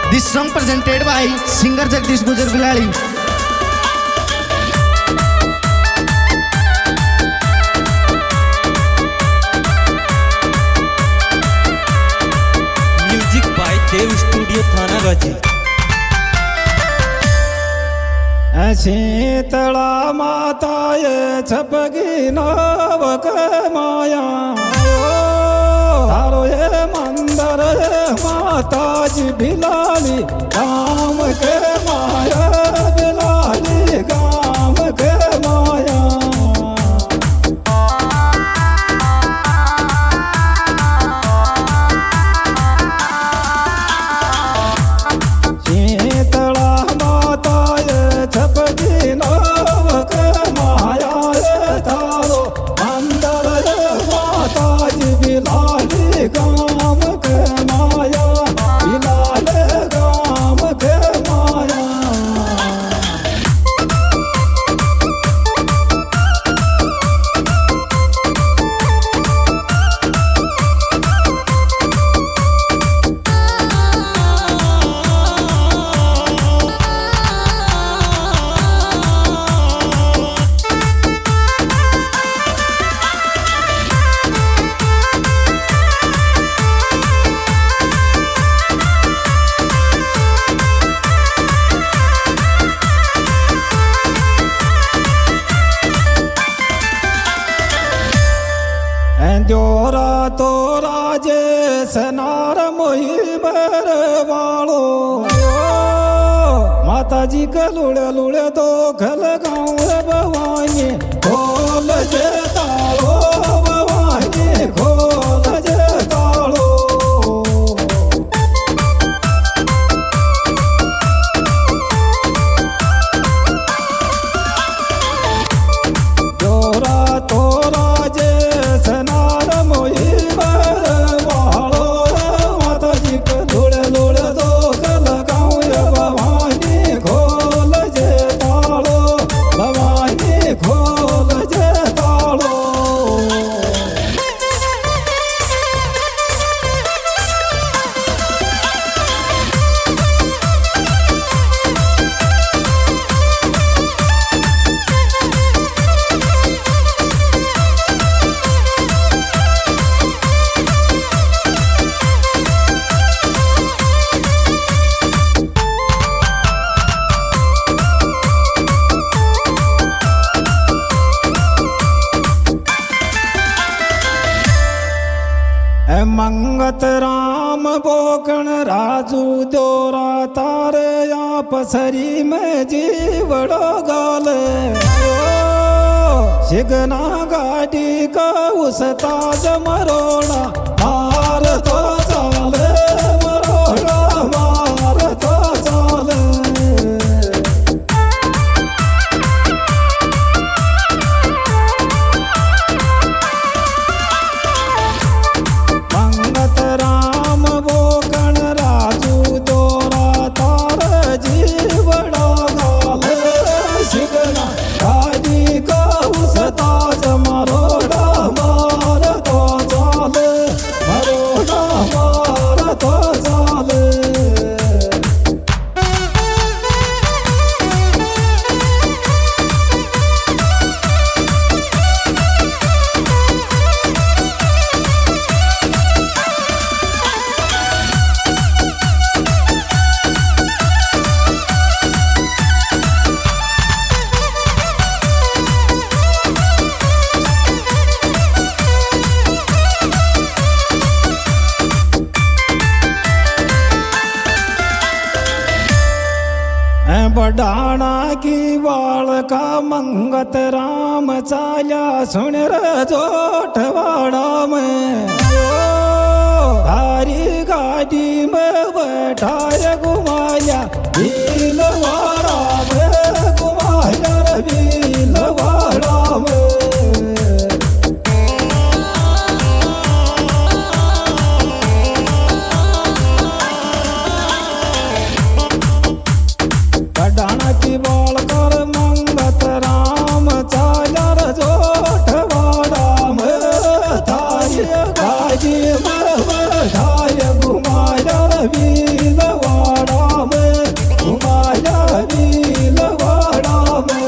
This song presented by singer Jagdish Gujar Gulali. Music by Dev studio Thana Ghazi. Sheetla माताए छपगी नवक माया तारो ये मंदर माता जी Bilali गाम के माया बिलाली गाम के माया शीतला माताए छपगी नवक माया तारो मंदर माता जी बिलाली गाम के माया बिलाले गाम के माया द्योरा तो राजे सनार मोही बर वालो माता जी का लुड़े लुड़े दो खल गाँव भवानी खोल जे तालो भवानी खोल जे तालो द्योरा तो राजे सनार मोही बर वालो माता जी का लुड़े लुड़े दो खल गाँव भवानी खोल जे तालो भवानी खोल जे तालो मंगत राम बोकण राजू द्योरा तारे या पसरी में जीवड़ो गाल शिगना गाड़ी का उस ताज मरोड़ा मार तो चाले मरोड़ा मार तो चाले मंगत राम बोकण राजू दोरा तार जीवड़ा गाल शिगना गाड़ी का उस ताज मरोड़ा मार तो चाले मरोड़ा मार तो चाले बडाना की बाल का मंगत राम चाल्या सुन जोठवाड़ा में थारी गाड़ी में बैठाए घुमाया भीलवाड़ा में घुमाया भीलवाड़ा में डाना की बाल कर मंगत राम चालर जोठवाड़ा में थारी गाड़ी में बैठाए घुमाया भीलवाड़ा घुमाया भीलवाड़ा में।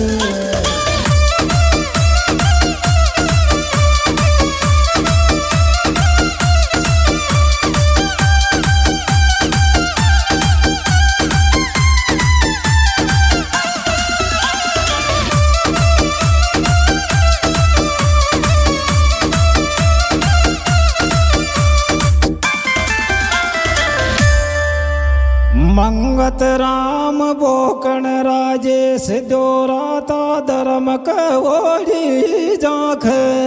मंगत राम बोकण राजेश द्योराता धर्म कवोड़ी जाख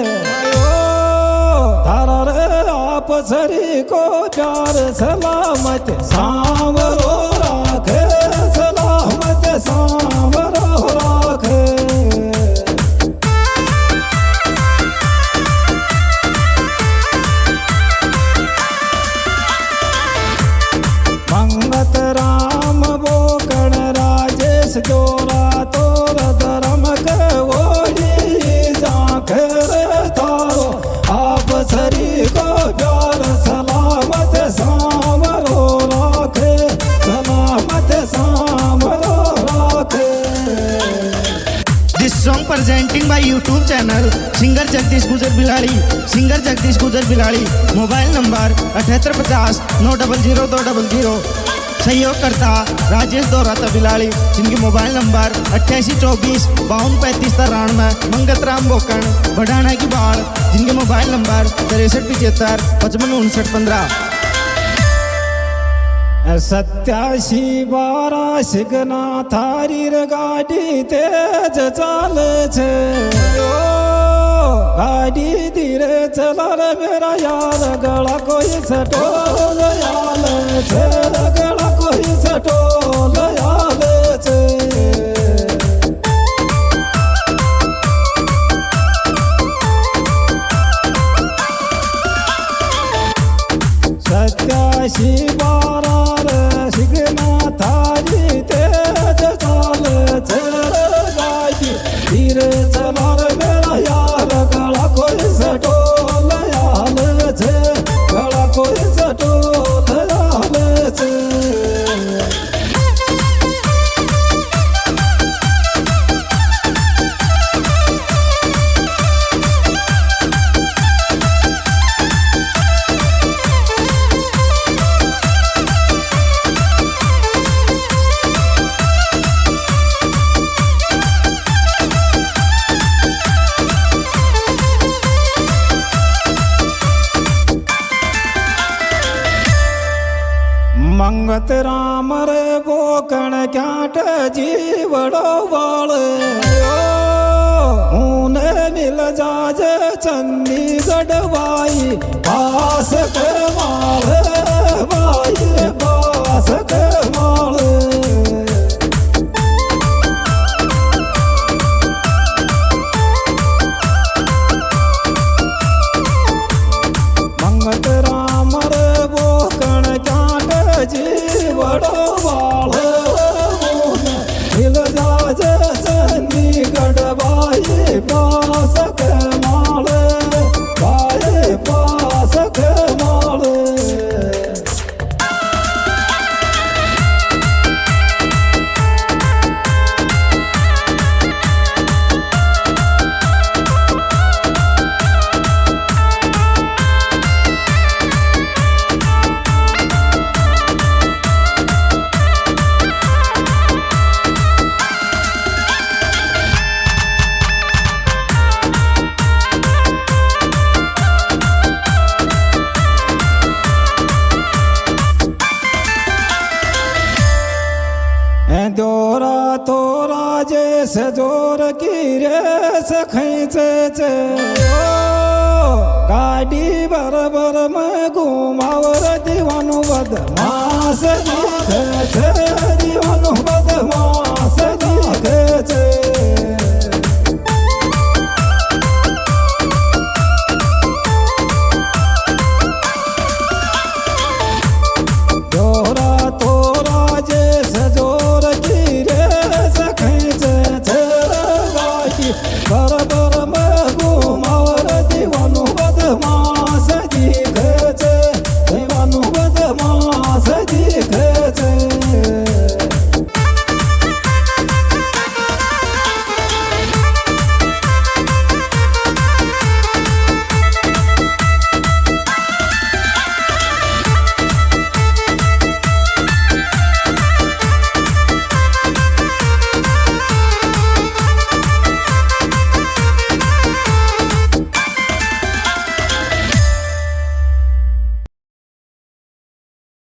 धर आप सरी को प्यार सलामत सांवरो राखे सलामत सांवरो राखे। मंगत राम बोकण राजेश जोरा तोर धर्म कवोड़ी जाखर थारो आप सरी को प्यार सलामत सांवरो राखे सलामत सांवरो राखे। This song presenting by YouTube channel singer Jagdish Gujar Biladi. Singer Jagdish Gujar Biladi. Mobile number 7850 900 200। सहयोगकर्ता राजेश दोराता बिलाड़ी, जिनके मोबाइल नंबर 8824 5235 93। मंगत राम बोकण बढ़ाना की बाढ़, जिनके मोबाइल नंबर 6375 5559 15। सत्याशी 12 शिगना थारीर गाडी तेज चाले छे गाडी धीरे चला रे मेरा यार गला कोई सटोल याल छे गला कोई सटोल याल छे। सत्याशी 12 शिगना थारी तेज चाले छे गाडी धीरे चला रे मेरा यार गला कोई सटोल याल छे गला कोई सटोल याल छे। मंगत राम रे बोकण क्याट जीवड़ो वाल ऊने मिल जाज चंडीगढ़ वाई पास के माल वाई पास के माल। मंगत राम रे बोकण क्याट जीवड़ो वाल मिल जाज चंडीगढ़ वाई पास के माल वाई पास के माल। दोरा तोरा जैसे जोर की रेस खींचे छे गाड़ी बरबर में घुमावर दीवानु बदमाश दिखे छे दीवानु